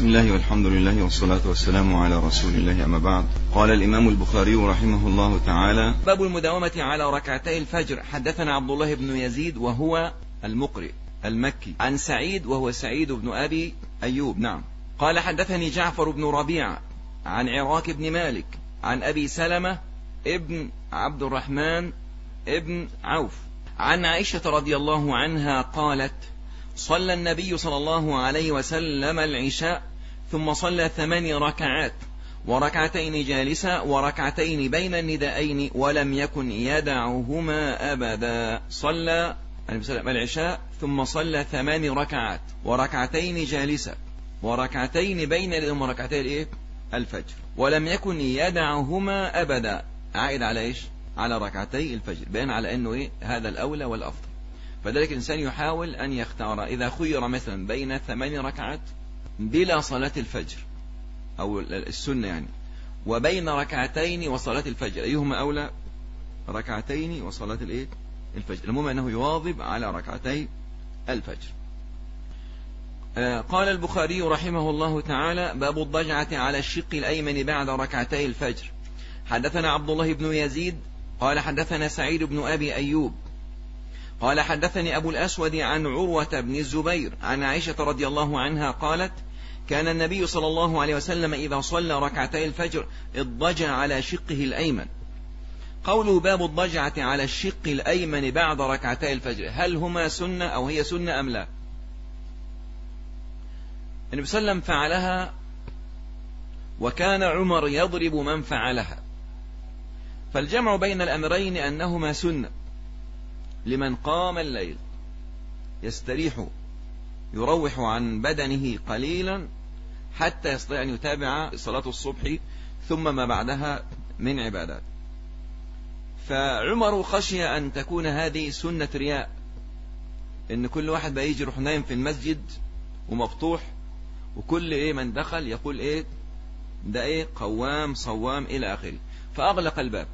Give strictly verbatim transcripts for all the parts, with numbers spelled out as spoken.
بسم الله والحمد لله والصلاة والسلام على رسول الله، أما بعد. قال الإمام البخاري رحمه الله تعالى: باب المداومة على ركعتي الفجر. حدثنا عبد الله بن يزيد وهو المقرئ المكي عن سعيد وهو سعيد بن أبي أيوب. نعم. قال حدثني جعفر بن ربيعة عن عراك بن مالك عن أبي سلمة ابن عبد الرحمن ابن عوف عن عائشة رضي الله عنها قالت: صلى النبي صلى الله عليه وسلم العشاء ثم صلى ثمان ركعات وركعتين جالسة وركعتين بين الندائين ولم يكن يدعهما أبدا. صلى العشاء ثم صلى ثمان ركعات وركعتين جالسة وركعتين بين الندائين وركعتين الإيه؟ الفجر، ولم يكن يدعهما أبدا. عائد على إيش؟ على ركعتي الفجر، بين على أنه إيه؟ هذا الأولى والأفضل. فذلك الإنسان يحاول أن يختار إذا خير مثلا بين ثمان ركعات بلا صلاة الفجر أو السنة يعني، وبين ركعتين وصلاة الفجر، أيهما أولى؟ ركعتين وصلاة الإيه؟ الفجر. المهم أنه يواظب على ركعتي الفجر. آه قال البخاري رحمه الله تعالى: باب الضجعة على الشق الأيمن بعد ركعتي الفجر. حدثنا عبد الله بن يزيد قال حدثنا سعيد بن أبي أيوب قال حدثني أبو الأسود عن عروة بن الزبير عن عائشة رضي الله عنها قالت: كان النبي صلى الله عليه وسلم إذا صلى ركعتي الفجر اضطجع على شقه الأيمن. قوله باب الضجعة على الشق الأيمن بعد ركعتي الفجر، هل هما سنة أو هي سنة أم لا؟ النبي صلى الله عليه وسلم فعلها، وكان عمر يضرب من فعلها، فالجمع بين الأمرين أنهما سنة لمن قام الليل يستريح يروح عن بدنه قليلا حتى يستطيع أن يتابع صلاة الصبح ثم ما بعدها من عبادات. فعمر خشي أن تكون هذه سنة رياء، إن كل واحد بقى يجي يروح نايم في المسجد ومفتوح، وكل إيه من دخل يقول إيه ده إيه قوام صوام إلى آخره، فأغلق الباب.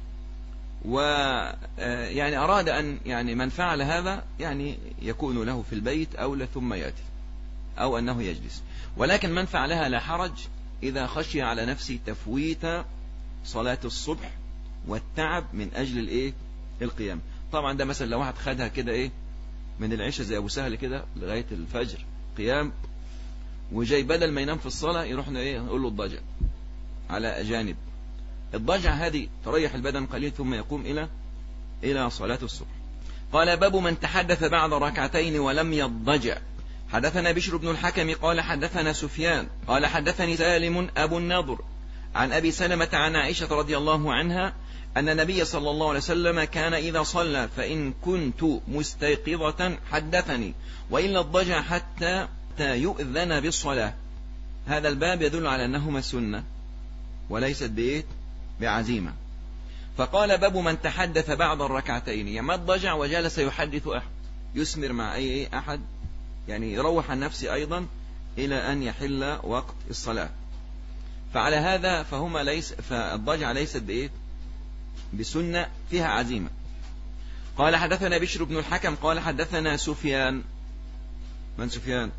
ويعني أراد أن يعني من فعل هذا يعني يكون له في البيت أولى ثم يأتي، أو أنه يجلس. ولكن من فعلها لا حرج إذا خشي على نفسه تفويت صلاة الصبح والتعب من أجل الإيه القيام. طبعا ده مثلا لو واحد خدها كده إيه من العشاء زي أبو سهل كده لغاية الفجر قيام، وجاي بدل ما ينام في الصلاة يروحنا إيه نقول له الضجع على جانب. الضجع هذه تريح البدن قليل ثم يقوم إلى إلى صلاة الصبح. قال: باب من تحدث بعد ركعتين ولم يضجع. حدثنا بشر بن الحكم قال حدثنا سفيان قال حدثني سالم أبو النضر عن أبي سلمة عن عائشة رضي الله عنها أن النبي صلى الله عليه وسلم كان إذا صلى فإن كنت مستيقظة حدثني وإلا اضجع حتى يؤذن بالصلاة. هذا الباب يدل على أنهما سنة وليست بإيه بعزيمة. فقال: باب من تحدث بعد الركعتين، يما اضجع وجلس يحدث أحد يسمر مع أي أحد، يعني يروح عن نفسه أيضا إلى أن يحل وقت الصلاة. فعلى هذا فهما ليس فالضجع ليست بإيه بسنة فيها عزيمة. قال حدثنا بشر بن الحكم قال حدثنا سفيان. من سفيان؟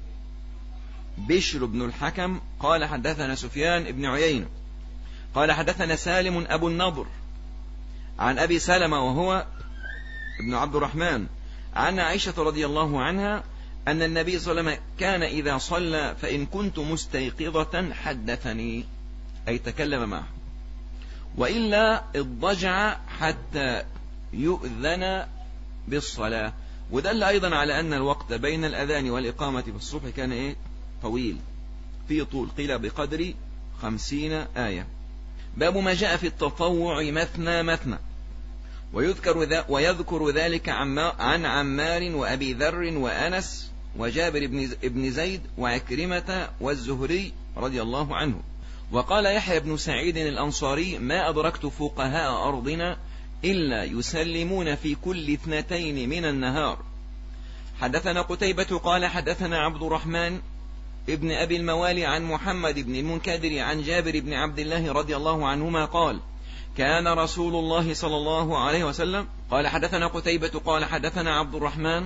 بشر بن الحكم قال حدثنا سفيان ابن عيينة قال حدثنا سالم أبو النضر عن أبي سلمة وهو ابن عبد الرحمن عن عائشة رضي الله عنها أن النبي صلى الله عليه وسلم كان إذا صلى فإن كنت مستيقظة حدثني، أي تكلم معه، وإلا اضجع حتى يؤذن بالصلاة. ودل أيضا على أن الوقت بين الأذان والإقامة بالصبح كان إيه طويل، في طول، قيل بقدر خمسين آية. باب ما جاء في التطوع مثنى مثنى. ويذكر, ذا ويذكر ذلك عن عمار وأبي ذر وأنس وجابر بن زيد وعكرمة والزهري رضي الله عنه. وقال يحيى بن سعيد الأنصاري: ما أدركت فقهاء أرضنا إلا يسلمون في كل اثنتين من النهار. حدثنا قتيبة قال حدثنا عبد الرحمن ابن أبي الموالي عن محمد بن المنكدر عن جابر بن عبد الله رضي الله عنهما قال: كان رسول الله صلى الله عليه وسلم. قال حدثنا قتيبة قال حدثنا عبد الرحمن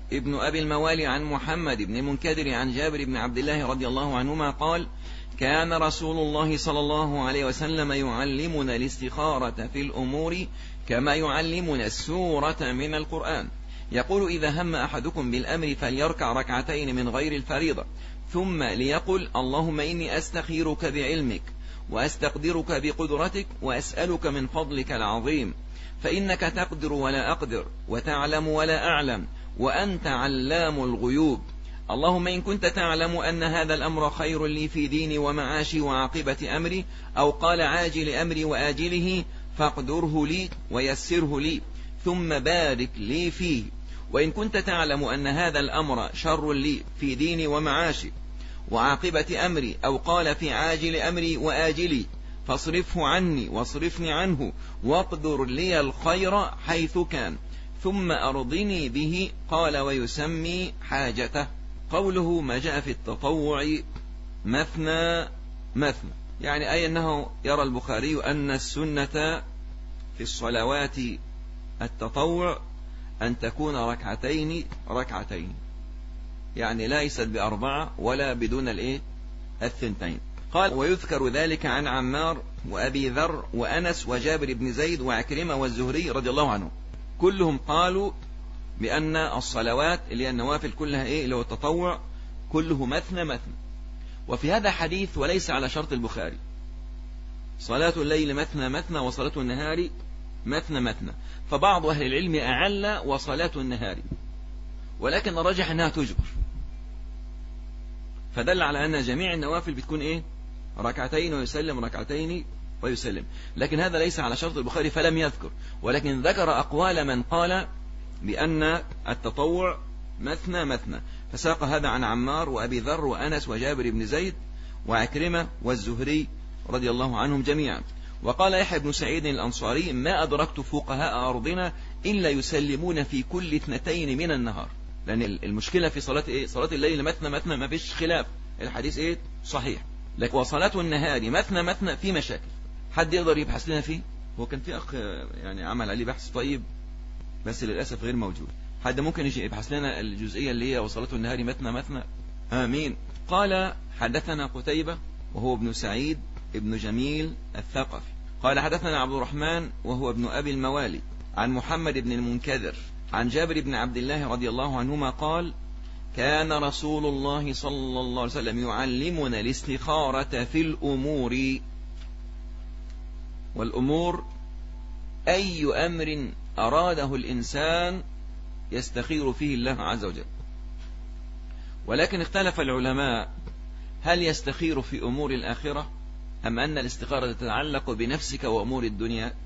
ابن أبي الموالي عن محمد بن المنكدر عن جابر بن عبد الله رضي الله عنهما قال كان رسول الله صلى الله عليه وسلم يعلمنا الاستخارة في الأمور كما يعلمنا السورة من القرآن. يقول إذا هم أحدكم بالأمر فليركع ركعتين من غير الفريضة ثم ليقل اللهم إني أستخيرك بعلمك وأستقدرك بقدرتك وأسألك من فضلك العظيم فإنك تقدر ولا أقدر وتعلم ولا أعلم وأنت علام الغيوب. اللهم إن كنت تعلم أن هذا الأمر خير لي في ديني ومعاشي وعاقبة أمري أو قال عاجل أمري وآجله فاقدره لي ويسره لي ثم بارك لي فيه. وإن كنت تعلم أن هذا الأمر شر لي في ديني ومعاشي وعاقبة أمري أو قال في عاجل أمري وآجلي فاصرفه عني واصرفني عنه واقدر لي الخير حيث كان ثم أرضني به. قال ويسمي حاجته. قوله ما جاء في التطوع مثنى مثنى يعني أي أنه يرى البخاري أن السنة في الصلوات التطوع أن تكون ركعتين ركعتين يعني ليست بأربعة ولا بدون الإيه الثنتين. قال ويذكر ذلك عن عمار وأبي ذر وأنس وجابر بن زيد وعكرمة والزهري رضي الله عنهم كلهم قالوا بأن الصلوات اللي هي النوافل كلها إيه اللي هو التطوع كله مثنى مثنى. وفي هذا حديث وليس على شرط البخاري صلاة الليل مثنى مثنى وصلاة النهار مثنى مثنى فبعض أهل العلم أعل وصلاة النهار ولكن الرجح أنها تجبر فدل على أن جميع النوافل بتكون إيه ركعتين ويسلم ركعتين ويسلم. لكن هذا ليس على شرط البخاري فلم يذكر ولكن ذكر أقوال من قال بأن التطوع مثنى مثنى فساق هذا عن عمار وأبي ذر وأنس وجابر بن زيد وعكرمة والزهري رضي الله عنهم جميعا. وقال يحيى بن سعيد الأنصاري ما أدركت فقهاء أرضنا إلا يسلمون في كل اثنتين من النهار لأن المشكلة في صلاة إيه صلاة الليل مثنى مثنى ما فيش خلاف الحديث إيه صحيح لكن وصلاة النهار مثنى مثنى في مشاكل. حد يقدر يبحث لنا فيه؟ هو كان في أخ يعني عمل عليه بحث طيب بس للأسف غير موجود. حد ممكن يجي يبحث لنا الجزئية اللي هي وصلاة النهار مثنى مثنى؟ آمين. قال حدثنا قتيبة وهو ابن سعيد ابن جميل الثقفي قال حدثنا عبد الرحمن وهو ابن أبي الموالي عن محمد بن المنكدر عن جابر بن عبد الله رضي الله عنهما قال كان رسول الله صلى الله عليه وسلم يعلمنا الاستخارة في الأمور. والأمور أي أمر أراده الإنسان يستخير فيه الله عز وجل. ولكن اختلف العلماء هل يستخير في أمور الآخرة أم أن الاستخارة تتعلق بنفسك وأمور الدنيا؟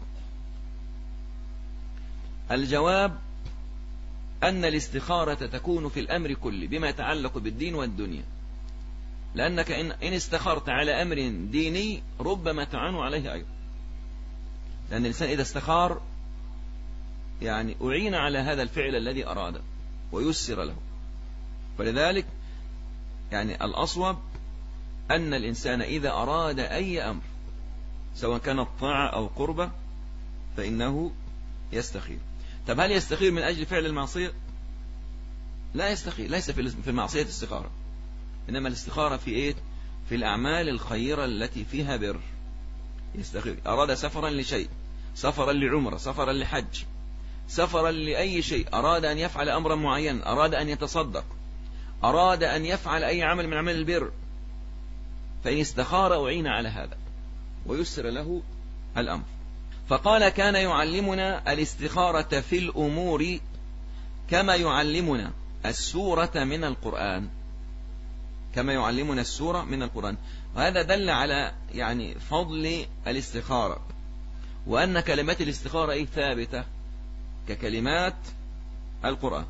الجواب أن الاستخارة تكون في الأمر كله بما يتعلق بالدين والدنيا لأنك إن استخرت على أمر ديني ربما تعان عليه أيضا لأن الإنسان إذا استخار يعني أعين على هذا الفعل الذي أراده ويسر له. فلذلك يعني الأصوب أن الإنسان إذا أراد أي أمر سواء كانت طاعة أو قربة فإنه يستخير. طب هل يستخير من أجل فعل المعصية؟ لا يستخير، ليس في المعصية استخارة، إنما الاستخارة في إيه؟ في الأعمال الخيرة التي فيها بر يستخير. أراد سفرا لشيء، سفرا لعمرة، سفرا لحج، سفرا لأي شيء، أراد أن يفعل أمرا معين، أراد أن يتصدق، أراد أن يفعل أي عمل من أعمال البر، فإن استخار أعين على هذا ويسر له الأمر. فقال كان يعلمنا الاستخارة في الأمور كما يعلمنا السورة من القرآن، كما يعلمنا السورة من القرآن. وهذا دل على يعني فضل الاستخارة، وأن كلمات الاستخارة إيه ثابتة ككلمات القرآن.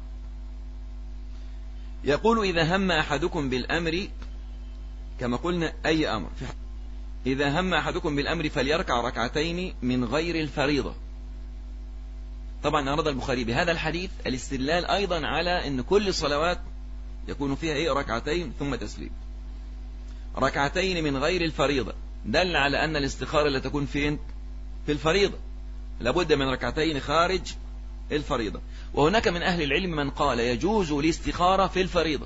يقول إذا هم أحدكم بالأمر، كما قلنا أي أمر، إذا هم أحدكم بالأمر فليركع ركعتين من غير الفريضة. طبعا أراد البخاري بهذا الحديث الاستدلال أيضا على أن كل الصلوات يكون فيها إيه ركعتين ثم تسليم. ركعتين من غير الفريضة دل على أن الاستخارة اللي تكون فين؟ في الفريضة، لابد من ركعتين خارج الفريضة. وهناك من أهل العلم من قال يجوز الاستخارة في الفريضة،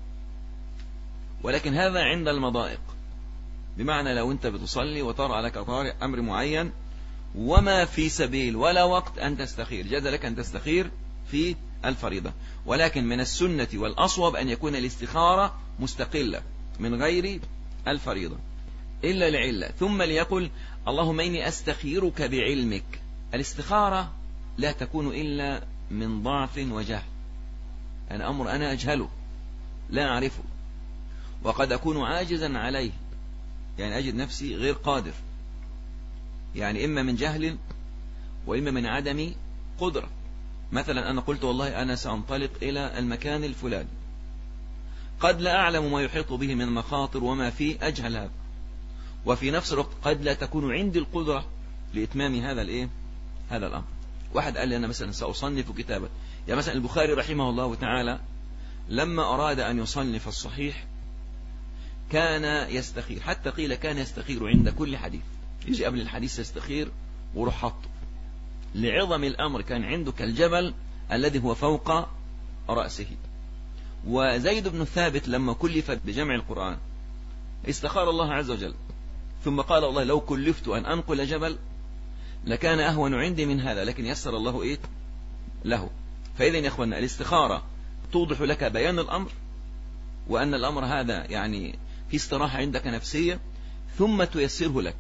ولكن هذا عند المضائق، بمعنى لو أنت بتصلي وطرأ لك طارئ أمر معين وما في سبيل ولا وقت أن تستخير، جاز لك أن تستخير في الفريضة. ولكن من السنة والأصوب أن يكون الاستخارة مستقلة من غير الفريضة إلا لعلة. ثم ليقل اللهم إني أستخيرك بعلمك. الاستخارة لا تكون إلا من ضعف وجهل، أنا أمر أنا أجهله لا أعرفه، وقد أكون عاجزا عليه، يعني أجد نفسي غير قادر، يعني إما من جهل وإما من عدم قدرة. مثلا أنا قلت والله أنا سأنطلق إلى المكان الفلاني، قد لا أعلم ما يحيط به من مخاطر وما فيه، أجهل هذا، وفي نفس الوقت قد لا تكون عندي القدرة لإتمام هذا الإيه هذا الأمر. واحد قال لي أنا مثلا سأصنف كتابا، يعني مثلا البخاري رحمه الله تعالى لما أراد أن يصنف الصحيح كان يستخير، حتى قيل كان يستخير عند كل حديث، يجي قبل الحديث يستخير وروح حطه لعظم الأمر، كان عنده كالجبل الذي هو فوق رأسه. وزيد بن ثابت لما كلف بجمع القرآن استخار الله عز وجل، ثم قال الله لو كلفت أن أنقل جبل لكان أهون عندي من هذا، لكن يسر الله إيه له. فإذا يا أخوانا الاستخارة توضح لك بيان الأمر، وأن الأمر هذا يعني في استراحة عندك نفسية، ثم تيسره لك.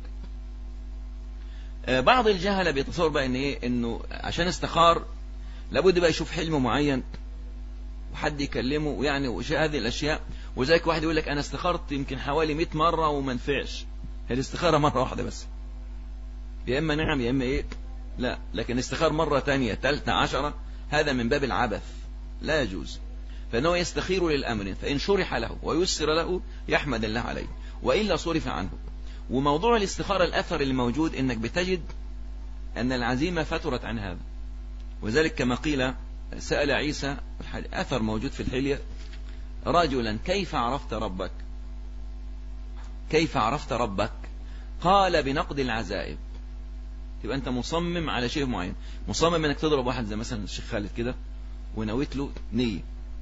بعض الجهلة بيتصور بقى إن إيه إنه عشان استخار لابد بقى يشوف حلم معين وحد يكلمه، ويعني وشيء هذه الأشياء. وذلك واحد يقول لك أنا استخرت يمكن حوالي مئة مرة وما نفعش، هي الاستخارة مرة واحدة بس، يا إما نعم يا إما إيه لا، لكن استخار مرة تانية ثالثة عشرة هذا من باب العبث لا يجوز. فإنه يستخير للأمر، فإن شرح له ويسر له يحمد الله عليه، وإلا صرف عنه. وموضوع الاستخارة الأثر اللي موجود إنك بتجد أن العزيمة فترت عن هذا. وذلك كما قيل سأل عيسى، أثر موجود في الحلية، رجلا كيف عرفت ربك؟ كيف عرفت ربك؟ قال بنقد العزائم. تبقى أنت مصمم على شيء معين، مصمم أنك تضرب واحد زي مثلا الشيخ خالد كده ونويت له نية،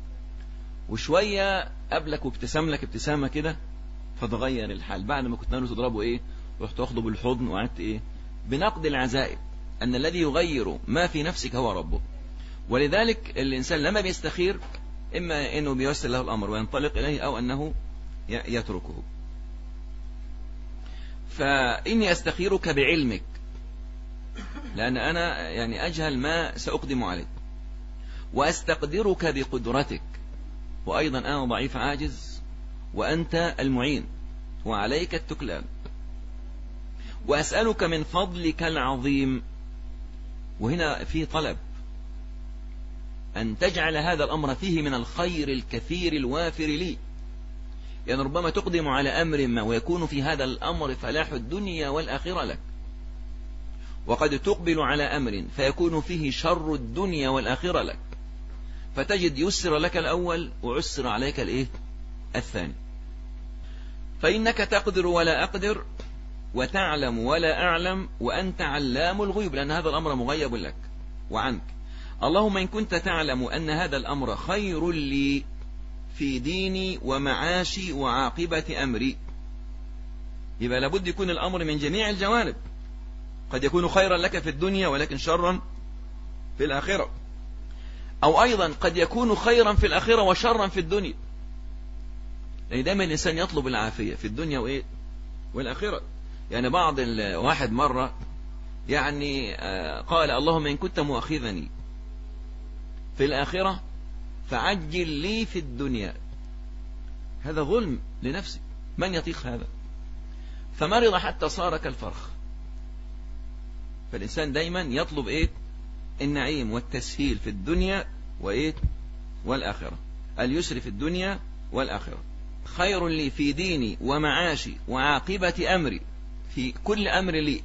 وشوية قبلك وابتسام لك ابتسامة كده فتغير الحال، بعد ما كنت ناوي تضربه إيه رحت تاخده بالحضن وقعدت إيه. بنقد العزائم أن الذي يغير ما في نفسك هو ربه. ولذلك الإنسان لما بيستخير إما أنه بيوسر له الأمر وينطلق إليه، أو أنه يتركه. فإني أستخيرك بعلمك، لأن أنا يعني أجهل ما سأقدم عليه، وأستقدرك بقدرتك، وأيضا أنا ضعيف عاجز وأنت المعين وعليك التكلان. وأسألك من فضلك العظيم، وهنا في طلب أن تجعل هذا الأمر فيه من الخير الكثير الوافر لي، يعني ربما تقدم على أمر ما ويكون في هذا الأمر فلاح الدنيا والآخرة لك، وقد تقبل على أمر فيكون فيه شر الدنيا والآخرة لك، فتجد يسر لك الأول وعسر عليك الإيه الثاني. فإنك تقدر ولا أقدر، وتعلم ولا أعلم، وأنت علام الغيوب، لأن هذا الأمر مغيب لك وعنك. اللهم إن كنت تعلم أن هذا الأمر خير لي في ديني ومعاشي وعاقبة أمري، يبقى لابد يكون الأمر من جميع الجوانب، قد يكون خيرا لك في الدنيا ولكن شرا في الآخرة، أو أيضا قد يكون خيرا في الآخرة وشرا في الدنيا، يعني دائما الإنسان يطلب العافية في الدنيا وإيه والآخرة. يعني بعض الواحد مرة يعني قال اللهم إن كنت مؤاخذني في الآخرة فعجل لي في الدنيا، هذا ظلم لنفسي، من يطيق هذا؟ فمرض حتى صار كالفرخ. فالإنسان دايما يطلب إيه النعيم والتسهيل في الدنيا وإيه والآخرة، اليسر في الدنيا والآخرة. خير لي في ديني ومعاشي وعاقبة أمري، في كل أمر لي.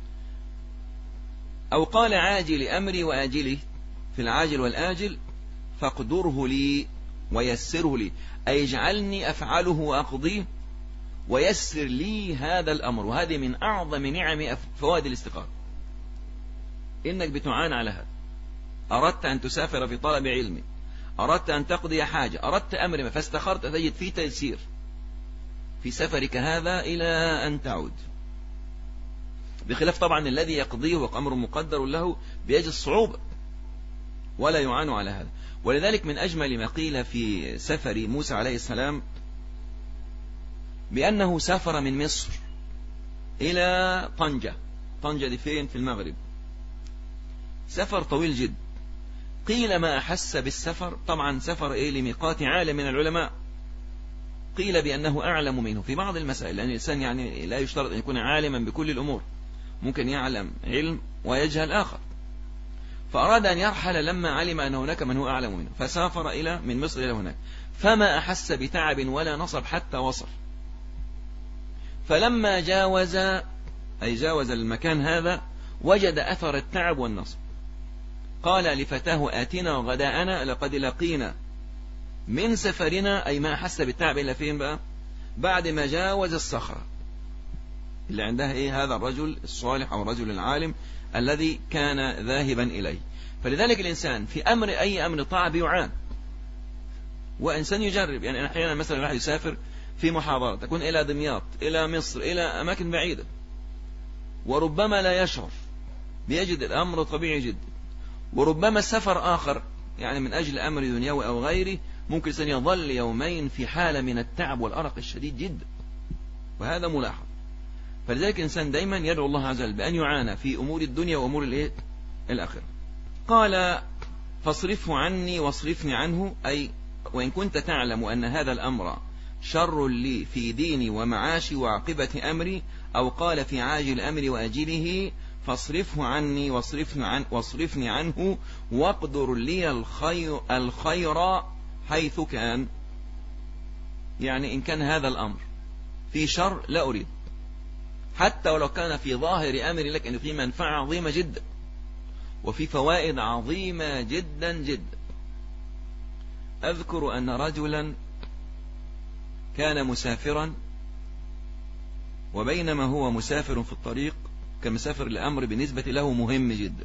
أو قال عاجل أمري وآجلي، في العاجل والآجل فاقدره لي ويسره لي، أي اجعلني أفعله وأقضيه ويسر لي هذا الأمر. وهذه من أعظم نعم فوائد الاستقامة، إنك بتعان على هذا، أردت أن تسافر في طلب علم، أردت أن تقضي حاجة، أردت أمر ما فاستخرت، تجد فيه تيسير في سفرك هذا إلى أن تعود، بخلاف طبعا الذي يقضيه وأمر مقدر له بيجد الصعوبة ولا يعان على هذا. ولذلك من أجمل ما قيل في سفر موسى عليه السلام بأنه سافر من مصر إلى طنجة. طنجة دي فين؟ في المغرب. سفر طويل جدا. قيل ما أحس بالسفر، طبعا سفر إيه لميقات عالم من العلماء، قيل بأنه أعلم منه في بعض المسائل، لأن الإنسان يعني لا يشترط أن يكون عالما بكل الأمور، ممكن يعلم علم ويجهل آخر، فأراد أن يرحل لما علم أن هناك من هو أعلم منه، فسافر إلى من مصر إلى هناك، فما أحس بتعب ولا نصب حتى وصل. فلما جاوز أي جاوز المكان هذا وجد أثر التعب والنصب، قال لفتاه آتنا غداءنا لقد لقينا من سفرنا، أي ما أحس بالتعب إلا فين بقى؟ بعد ما جاوز الصخرة اللي عندها إيه هذا الرجل الصالح أو الرجل العالم الذي كان ذاهبا إليه. فلذلك الإنسان في أمر أي أمر طاعة بيعان، وإنسان يجرب. يعني أحيانا مثلا الواحد يسافر في محاضرة تكون إلى دمياط، إلى مصر، إلى أماكن بعيدة، وربما لا يشعر، بيجد الأمر طبيعي جدا. وربما سفر آخر يعني من أجل أمر دنيوي أو غيره ممكن سيظل يومين في حالة من التعب والأرق الشديد جدا، وهذا ملاحظ. فلذلك الإنسان دايما يدعو الله عز وجل بأن يعانى في أمور الدنيا وأمور الإيه؟ الآخرة. قال فاصرفه عني واصرفني عنه، أي وإن كنت تعلم أن هذا الأمر شر لي في ديني ومعاشي وعاقبة أمري، أو قال في عاجل أمري وأجله، فاصرفه عني واصرفني, عن واصرفني عنه واقدر لي الخير, الخير حيث كان. يعني إن كان هذا الأمر في شر لا أريد، حتى ولو كان في ظاهر أمري لك أن في منفعة عظيمة جدا وفي فوائد عظيمة جدا جدا. أذكر أن رجلا كان مسافرا، وبينما هو مسافر في الطريق كمسافر لأمر بالنسبة له مهم جدا،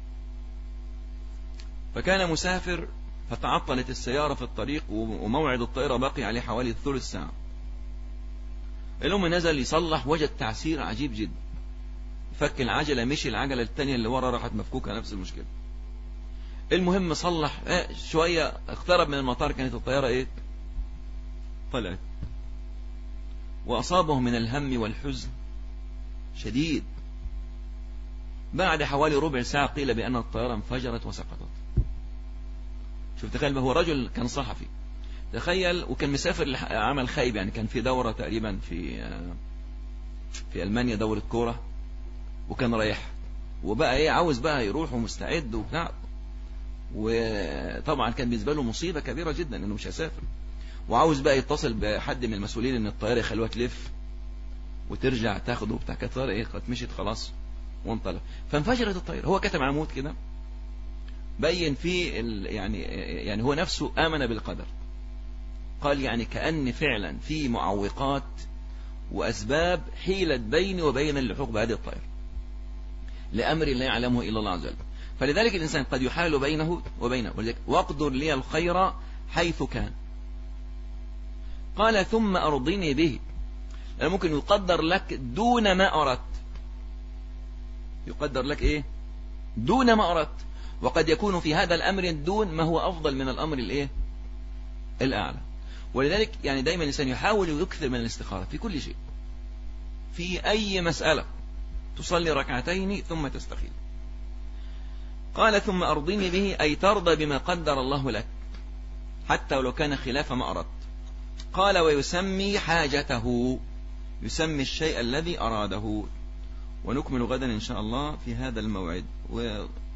فكان مسافر فتعطلت السيارة في الطريق وموعد الطائرة باقي عليه حوالي ثلث ساعة. الأم نزل يصلح وجد تعسير عجيب جدا، فك العجلة، مشي العجلة الثانية اللي ورا راحت مفكوكة، نفس المشكلة. المهم صلح اه شوية، اقترب من المطار، كانت الطائرة ايه طلعت، وأصابه من الهم والحزن شديد. بعد حوالي ربع ساعة قيل بأن الطائرة انفجرت وسقطت. شوف تخيل، هو رجل كان صحفي، تخيل، وكان مسافر عمل خايب، يعني كان في دورة تقريبا في في ألمانيا، دورة كورة، وكان رايح وبقى ايه عاوز بقى يروح ومستعد وبتاع، وطبعا كان بالنسبة له مصيبة كبيرة جدا انه مش هيسافر، وعاوز بقى يتصل بحد من المسؤولين ان الطيارة يخلوها تلف وترجع تاخده بتاع، كانت الطيارة ايه قد مشيت خلاص وانطلق، فانفجرت الطيارة. هو كتب عمود كده بين فيه يعني يعني هو نفسه آمن بالقدر، قال يعني كأن فعلا في معوقات وأسباب حيلت بيني وبين اللحوق بهذه الطائرة لأمر لا يعلمه إلا الله عز وجل. فلذلك الإنسان قد يحال بينه وبينه، ولذلك واقدر لي الخير حيث كان. قال ثم أرضني به، لأنه ممكن يقدر لك دون ما أردت، يقدر لك إيه دون ما أردت، وقد يكون في هذا الأمر دون ما هو أفضل من الأمر الإيه الأعلى. ولذلك يعني دايما الإنسان يحاول يكثر من الاستخارة في كل شيء، في أي مسألة تصلي ركعتين ثم تستخير. قال ثم أرضني به، أي ترضى بما قدر الله لك حتى ولو كان خلاف ما أردت. قال ويسمي حاجته، يسمي الشيء الذي أراده. ونكمل غدا إن شاء الله في هذا الموعد.